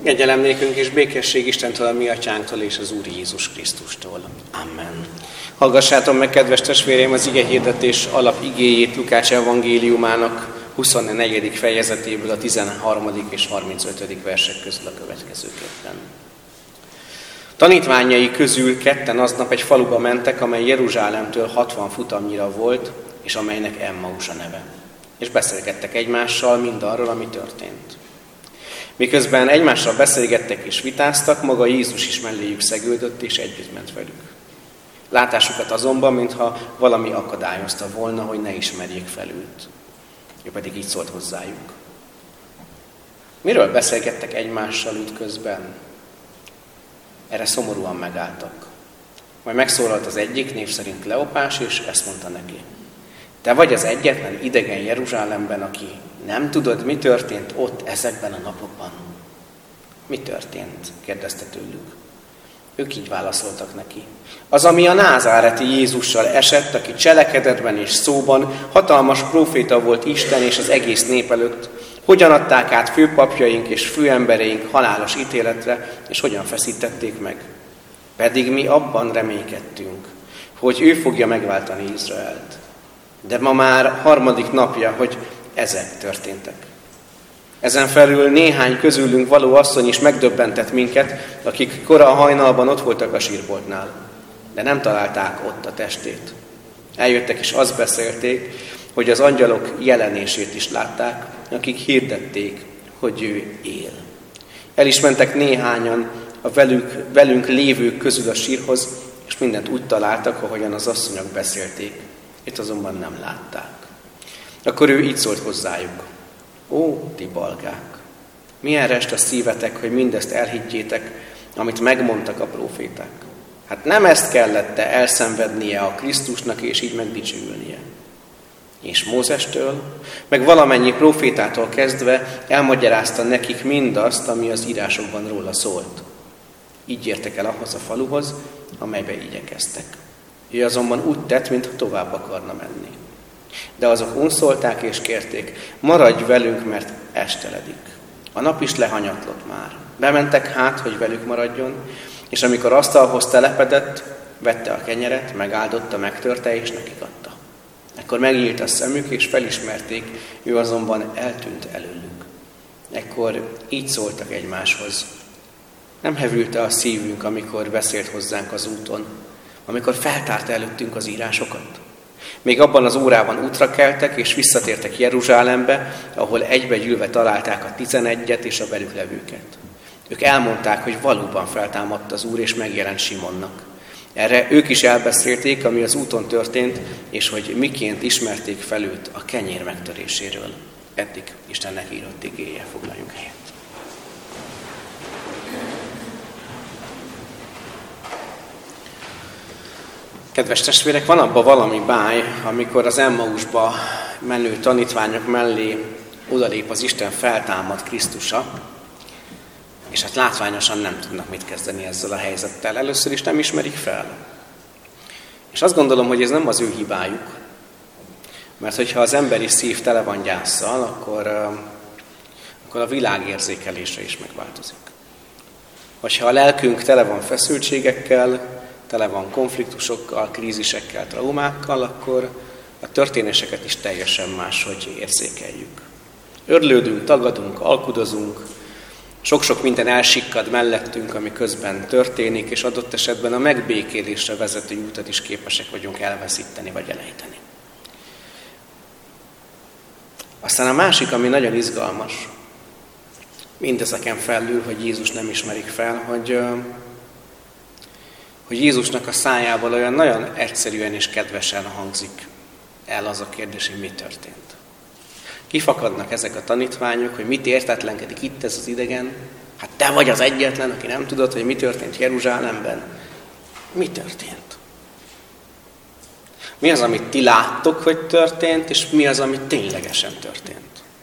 Kegyelem nékünk és békesség Istentől, a mi atyánktól és az Úr Jézus Krisztustól. Amen. Hallgassátok meg, kedves testvéreim, az igehirdetés alapigéjét Lukács evangéliumának 24. fejezetéből a 13. és 35. versek közül a következőképpen. Tanítványai közül ketten aznap egy faluba mentek, amely Jeruzsálemtől 60 futamnyira volt, és amelynek Emmaus a neve. És beszélgettek egymással mindarról, ami történt. Miközben egymással beszélgettek és vitáztak, maga Jézus is melléjük szegődött és együtt ment velük. Látásukat azonban, mintha valami akadályozta volna, hogy ne ismerjék fel őt. Ő pedig így szólt hozzájuk. Miről beszélgettek egymással útközben? Erre szomorúan megálltak. Majd megszólalt az egyik, név szerint Kleopás, és ezt mondta neki. Te vagy az egyetlen idegen Jeruzsálemben, aki nem tudod, mi történt ott ezekben a napokban. Mi történt? Kérdezte tőlük. Ők így válaszoltak neki. Az, ami a názáreti Jézussal esett, aki cselekedetben és szóban hatalmas próféta volt Isten és az egész nép előtt, hogyan adták át főpapjaink és főembereink halálos ítéletre, és hogyan feszítették meg. Pedig mi abban reménykedtünk, hogy ő fogja megváltani Izraelt. De ma már harmadik napja, hogy ezek történtek. Ezen felül néhány közülünk való asszony is megdöbbentett minket, akik kora a hajnalban ott voltak a sírboltnál, de nem találták ott a testét. Eljöttek és azt beszélték, hogy az angyalok jelenését is látták, akik hirdették, hogy ő él. El is mentek néhányan a velünk lévők közül a sírhoz, és mindent úgy találtak, ahogyan az asszonyok beszélték. Itt azonban nem látták. Akkor ő így szólt hozzájuk. Ó, ti balgák! Milyen rest a szívetek, hogy mindezt elhiggyétek, amit megmondtak a próféták. Hát nem ezt kellett-e elszenvednie a Krisztusnak, és így megdicsőülnie. És Mózestől, meg valamennyi prófétától kezdve elmagyarázta nekik mindazt, ami az írásokban róla szólt. Így értek el ahhoz a faluhoz, amelybe igyekeztek. Ő azonban úgy tett, mintha tovább akarna menni. De azok unszolták és kérték, maradj velünk, mert esteledik. A nap is lehanyatlott már. Bementek hát, hogy velük maradjon, és amikor asztalhoz telepedett, vette a kenyeret, megáldotta, megtörte és nekik adta. Ekkor megnyílt a szemük, és felismerték, ő azonban eltűnt előlük. Ekkor így szóltak egymáshoz. Nem hevült a szívünk, amikor beszélt hozzánk az úton, amikor feltárta előttünk az írásokat. Még abban az órában útra keltek, és visszatértek Jeruzsálembe, ahol egybegyűlve találták a 11-et és a velük levőket. Ők elmondták, hogy valóban feltámadt az Úr, és megjelent Simonnak. Erre ők is elbeszélték, ami az úton történt, és hogy miként ismerték fel őt a kenyér megtöréséről. Eddig Istennek írott igéje, foglaljunk helyet. Kedves testvérek, van abban valami báj, amikor az Emmausba menő tanítványok mellé odalép az Isten feltámadt Krisztusa, és hát látványosan nem tudnak mit kezdeni ezzel a helyzettel. Először is nem ismerik fel. És azt gondolom, hogy ez nem az ő hibájuk, mert hogyha az emberi szív tele van gyásszal, akkor a világ érzékelése is megváltozik. Hogyha a lelkünk tele van feszültségekkel, tele van konfliktusokkal, krízisekkel, traumákkal, akkor a történéseket is teljesen máshogy érzékeljük. Örlődünk, tagadunk, alkudozunk, sok-sok minden elsikkad mellettünk, ami közben történik, és adott esetben a megbékélésre vezető útat is képesek vagyunk elveszíteni vagy elejteni. Aztán a másik, ami nagyon izgalmas, mindezeken felül, hogy Jézus nem ismerik fel, hogy Jézusnak a szájából olyan nagyon egyszerűen és kedvesen hangzik el az a kérdés, hogy mi történt. Kifakadnak ezek a tanítványok, hogy mit értetlenkedik itt ez az idegen. Hát te vagy az egyetlen, aki nem tudod, hogy mi történt Jeruzsálemben. Mi történt? Mi az, amit ti láttok, hogy történt, és mi az, ami ténylegesen történt?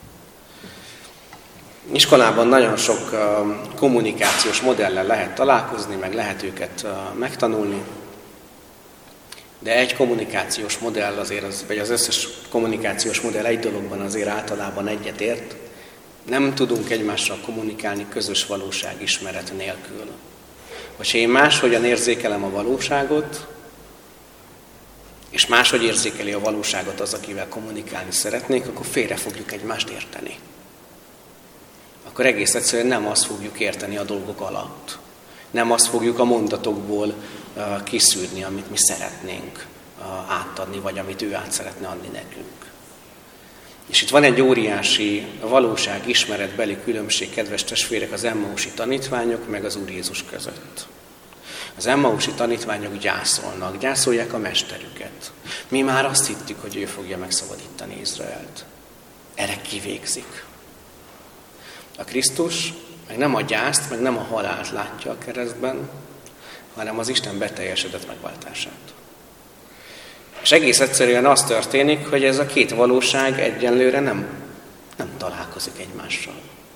Iskolában nagyon sok kommunikációs modellel lehet találkozni, meg lehet őket megtanulni. De egy kommunikációs modell azért, vagy az összes kommunikációs modell egy dologban azért általában egyetért, Nem tudunk egymással kommunikálni közös valóságismeret nélkül. Hogyha én máshogyan érzékelem a valóságot, és máshogy érzékeli a valóságot az, akivel kommunikálni szeretnék, akkor félre fogjuk egymást érteni. Akkor egész egyszerűen nem azt fogjuk érteni a dolgok alatt. Nem azt fogjuk a mondatokból kiszűrni, amit mi szeretnénk átadni, vagy amit ő át szeretne adni nekünk. És itt van egy óriási valóságismeretbeli különbség, kedves testvérek, az emmausi tanítványok meg az Úr Jézus között. Az emmausi tanítványok gyászolják a mesterüket. Mi már azt hittük, hogy ő fogja megszabadítani Izraelt. Erre kivégzik. A Krisztus meg nem a gyászt, meg nem a halált látja a keresztben, hanem az Isten beteljesedett megváltását. És egész egyszerűen az történik, hogy ez a két valóság egyenlőre nem találkozik egymással.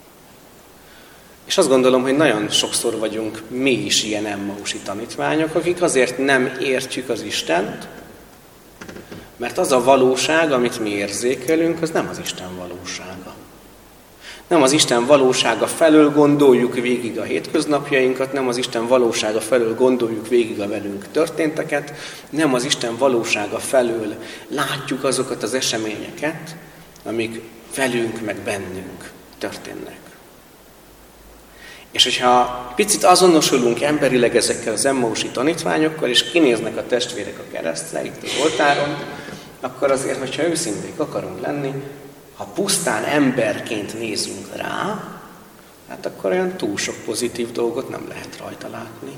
És azt gondolom, hogy nagyon sokszor vagyunk mi is ilyen emmausi tanítványok, akik azért nem értjük az Istent, mert az a valóság, amit mi érzékelünk, az nem az Isten valósága. Nem az Isten valósága felől gondoljuk végig a hétköznapjainkat, nem az Isten valósága felől gondoljuk végig a velünk történteket, nem az Isten valósága felől látjuk azokat az eseményeket, amik velünk meg bennünk történnek. És hogyha picit azonosulunk emberileg ezekkel az emmausi tanítványokkal, és kinéznek a testvérek a keresztre, itt az oltáron, akkor azért, hogyha őszinték akarunk lenni, ha pusztán emberként nézünk rá, hát akkor olyan túl sok pozitív dolgot nem lehet rajta látni.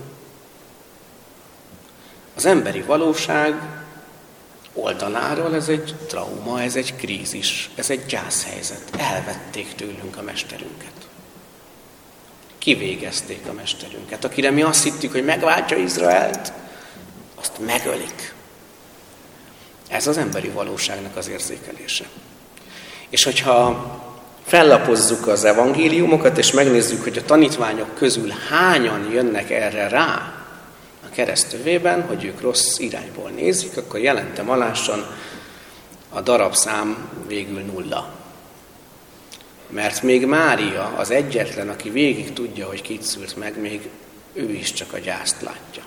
Az emberi valóság oldaláról ez egy trauma, ez egy krízis, ez egy gyászhelyzet. Elvették tőlünk a mesterünket. Kivégezték a mesterünket. Akire mi azt hittük, hogy megváltja Izraelt, azt megölik. Ez az emberi valóságnak az érzékelése. És hogyha fellapozzuk az evangéliumokat, és megnézzük, hogy a tanítványok közül hányan jönnek erre rá a keresztövében, hogy ők rossz irányból nézik, akkor jelentem alásan a darabszám végül 0. Mert még Mária, az egyetlen, aki végig tudja, hogy kit szült meg, még ő is csak a gyászt látja.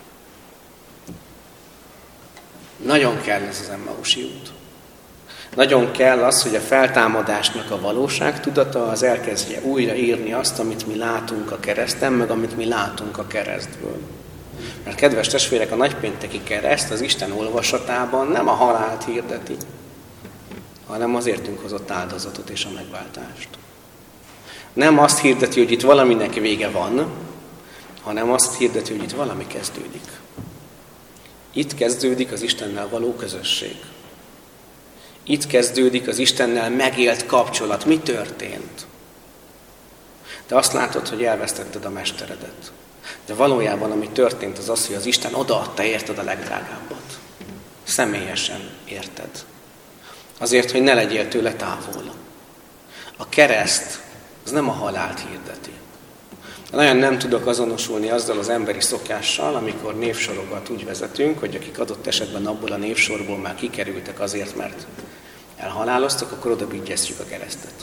Nagyon kell ez az emmausi út. Nagyon kell az, hogy a feltámadásnak a valóságtudata az elkezdje újra írni azt, amit mi látunk a kereszten, meg amit mi látunk a keresztből. Mert kedves testvérek, a nagypénteki kereszt az Isten olvasatában nem a halált hirdeti, hanem az értünk hozott áldozatot és a megváltást. Nem azt hirdeti, hogy itt valaminek vége van, hanem azt hirdeti, hogy itt valami kezdődik. Itt kezdődik az Istennel való közösség. Itt kezdődik az Istennel megélt kapcsolat. Mi történt? Te azt látod, hogy elvesztetted a mesteredet. De valójában ami történt az az, hogy az Isten odaadta érted a legdrágábbat. Személyesen érted. Azért, hogy ne legyél tőle távol. A kereszt az nem a halált hirdeti. Nagyon nem tudok azonosulni azzal az emberi szokással, amikor névsorokat úgy vezetünk, hogy akik adott esetben abból a névsorból már kikerültek azért, mert elhaláloztak, akkor oda vigyeztjük a keresztet.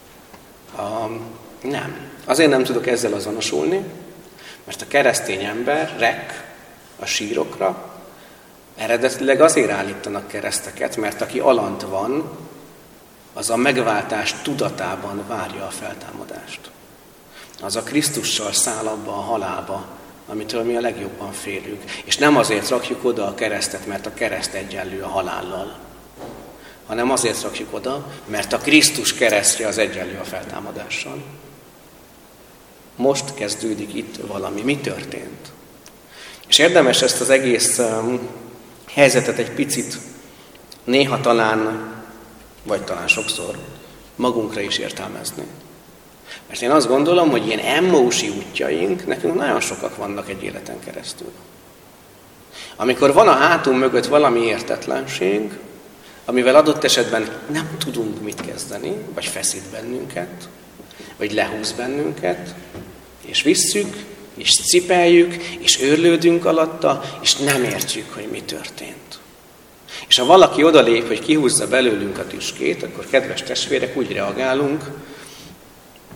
Nem. Azért nem tudok ezzel azonosulni, mert a keresztény ember rek a sírokra, eredetileg azért állítanak kereszteket, mert aki alant van, az a megváltás tudatában várja a feltámadást. Az a Krisztussal száll abba a halálba, amitől mi a legjobban félünk. És nem azért rakjuk oda a keresztet, mert a kereszt egyenlő a halállal, hanem azért rakjuk oda, mert a Krisztus keresztje az egyenlő a feltámadással. Most kezdődik itt valami. Mi történt? És érdemes ezt az egész helyzetet egy picit, néha talán, vagy talán sokszor magunkra is értelmezni. Mert én azt gondolom, hogy ilyen emmausi útjaink nekünk nagyon sokak vannak egy életen keresztül. Amikor van a hátunk mögött valami értetlenség, amivel adott esetben nem tudunk mit kezdeni, vagy feszít bennünket, vagy lehúz bennünket, és visszük, és cipeljük, és őrlődünk alatta, és nem értjük, hogy mi történt. És ha valaki odalép, hogy kihúzza belőlünk a tüskét, akkor kedves testvérek, úgy reagálunk,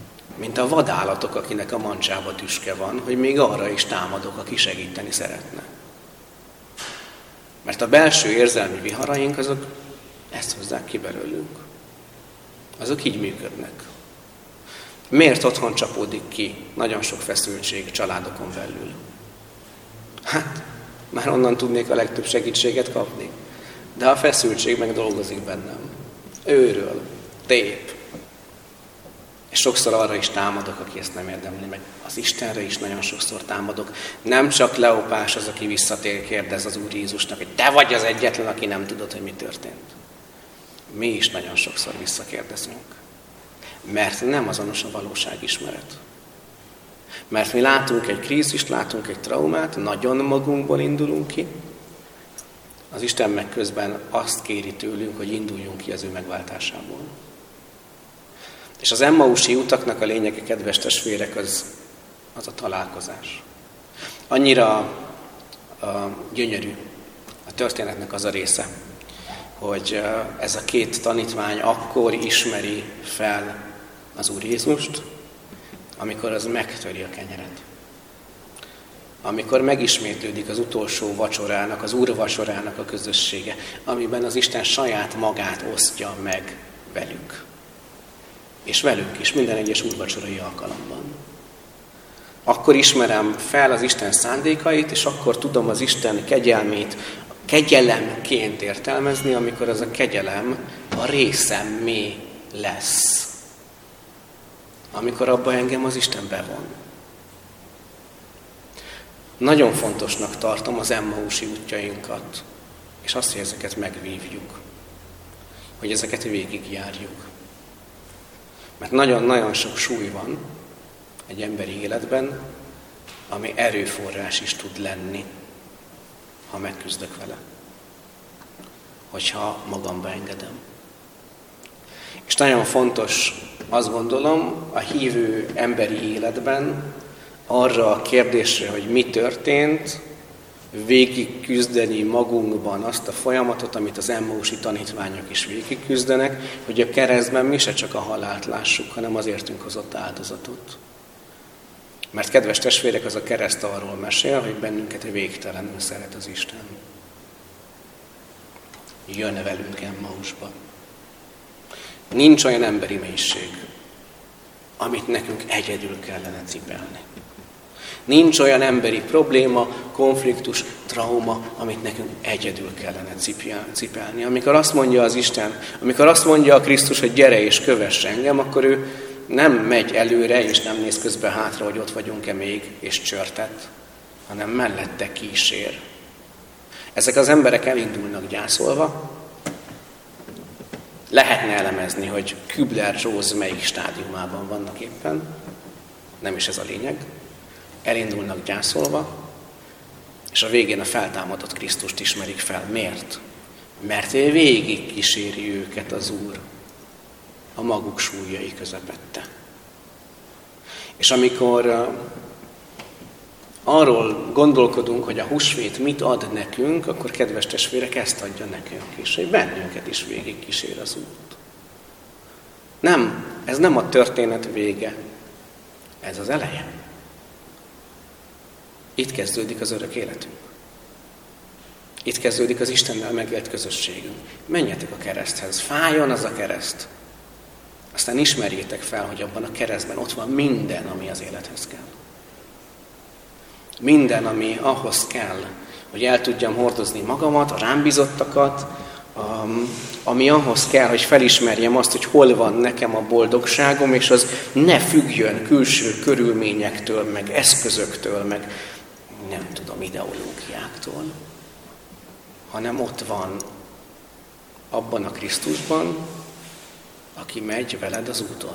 mint a vadállatok, akinek a mancsába tüske van, hogy még arra is támadok, aki segíteni szeretne. Mert a belső érzelmi viharaink azok ezt hozzák ki belőlünk. Azok így működnek. Miért otthon csapódik ki nagyon sok feszültség családokon belül? Hát, már onnan tudnék a legtöbb segítséget kapni. De a feszültség meg dolgozik bennem. Őről, tép. És sokszor arra is támadok, aki ezt nem érdemli meg. Az Istenre is nagyon sokszor támadok. Nem csak Kleopás az, aki visszatér, kérdez az Úr Jézusnak, hogy te vagy az egyetlen, aki nem tudod, hogy mi történt. Mi is nagyon sokszor visszakérdezünk. Mert nem azonos a valóságismeret. Mert mi látunk egy krízist, látunk egy traumát, nagyon magunkból indulunk ki. Az Isten meg közben azt kéri tőlünk, hogy induljunk ki az ő megváltásából. És az Emmausi utaknak a lényege, kedves testvérek, az a találkozás. Annyira gyönyörű a történetnek az a része, hogy ez a két tanítvány akkor ismeri fel az Úr Jézust, amikor az megtöri a kenyeret. Amikor megismétlődik az utolsó vacsorának, az Úr vacsorának a közössége, amiben az Isten saját magát osztja meg velük. És velünk is, minden egyes úrvacsorai alkalomban. Akkor ismerem fel az Isten szándékait, és akkor tudom az Isten kegyelmét kegyelemként értelmezni, amikor az a kegyelem a részemmé lesz. Amikor abba engem az Isten bevon. Nagyon fontosnak tartom az Emmausi útjainkat, és azt, hogy ezeket megvívjuk, hogy ezeket végigjárjuk. Mert nagyon-nagyon sok súly van egy emberi életben, ami erőforrás is tud lenni, ha megküzdök vele. Hogyha magamba engedem. És nagyon fontos, azt gondolom, a hívő emberi életben arra a kérdésre, hogy mi történt, végig küzdeni magunkban azt a folyamatot, amit az Emmausi tanítványok is végig küzdenek, hogy a keresztben mi se csak a halált lássuk, hanem az értünk hozott áldozatot. Mert kedves testvérek, az a kereszt arról mesél, hogy bennünket végtelenül szeret az Isten. Jön velünk Emmausba. Nincs olyan emberi mélység, amit nekünk egyedül kellene cipelni. Nincs olyan emberi probléma, konfliktus, trauma, amit nekünk egyedül kellene cipelni. Amikor azt mondja az Isten, amikor azt mondja a Krisztus, hogy gyere és kövess engem, akkor ő nem megy előre, és nem néz közbe hátra, hogy ott vagyunk-e még, és csörtet, hanem mellette kísér. Ezek az emberek elindulnak gyászolva. Lehetne elemezni, hogy Kübler-Ross melyik stádiumában vannak éppen. Nem is ez a lényeg. Elindulnak gyászolva, és a végén a feltámadott Krisztust ismerik fel. Miért? Mert végig kíséri őket az Úr a maguk súlyai közepette. És amikor arról gondolkodunk, hogy a húsvét mit ad nekünk, akkor kedves testvérek, ezt adja nekünk is, hogy bennünket is végig kísér az út. Nem, ez nem a történet vége, ez az eleje. Itt kezdődik az örök életünk. Itt kezdődik az Istennel megélt közösségünk. Menjetek a kereszthez, fájjon az a kereszt. Aztán ismerjétek fel, hogy abban a keresztben ott van minden, ami az élethez kell. Minden, ami ahhoz kell, hogy el tudjam hordozni magamat, a rám bizottakat, ami ahhoz kell, hogy felismerjem azt, hogy hol van nekem a boldogságom, és az ne függjön külső körülményektől, meg eszközöktől, meg nem tudom, ideológiáktól, hanem ott van abban a Krisztusban, aki megy veled az úton.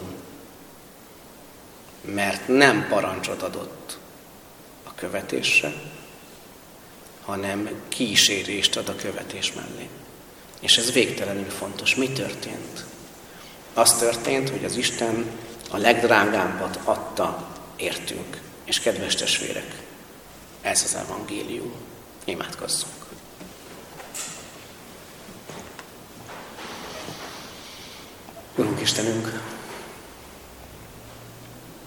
Mert nem parancsot adott a követésre, hanem kísérést ad a követés mellé. És ez végtelenül fontos. Mi történt? Az történt, hogy az Isten a legdrágábbat adta értünk. És kedves testvérek, ez az evangélium. Imádkozzunk. Urunk Istenünk,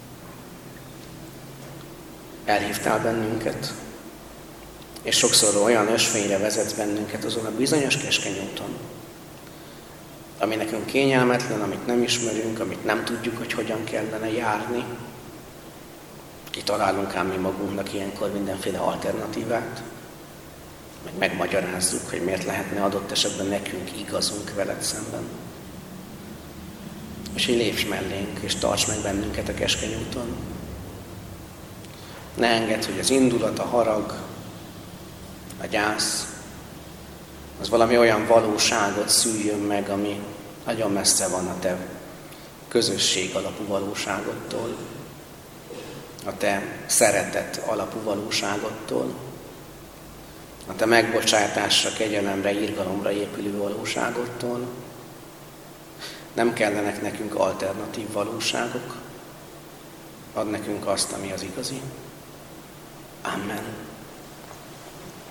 elhívtál bennünket, és sokszor olyan ösvényre vezetsz bennünket azon a bizonyos keskeny úton, ami nekünk kényelmetlen, amit nem ismerünk, amit nem tudjuk, hogy hogyan kellene járni. Kitalálunk ám mi magunknak ilyenkor mindenféle alternatívát, meg megmagyarázzuk, hogy miért lehetne adott esetben nekünk igazunk veled szemben. És így lépj mellénk, és tarts meg bennünket a keskeny úton. Ne engedd, hogy az indulat, a harag, a gyász, az valami olyan valóságot szüljön meg, ami nagyon messze van a te közösség alapú valóságodtól, a te szeretet alapú valóságodtól, a te megbocsátásra, kegyelemre, irgalomra épülő valóságodtól. Nem kellenek nekünk alternatív valóságok. Add nekünk azt, ami az igazi. Amen.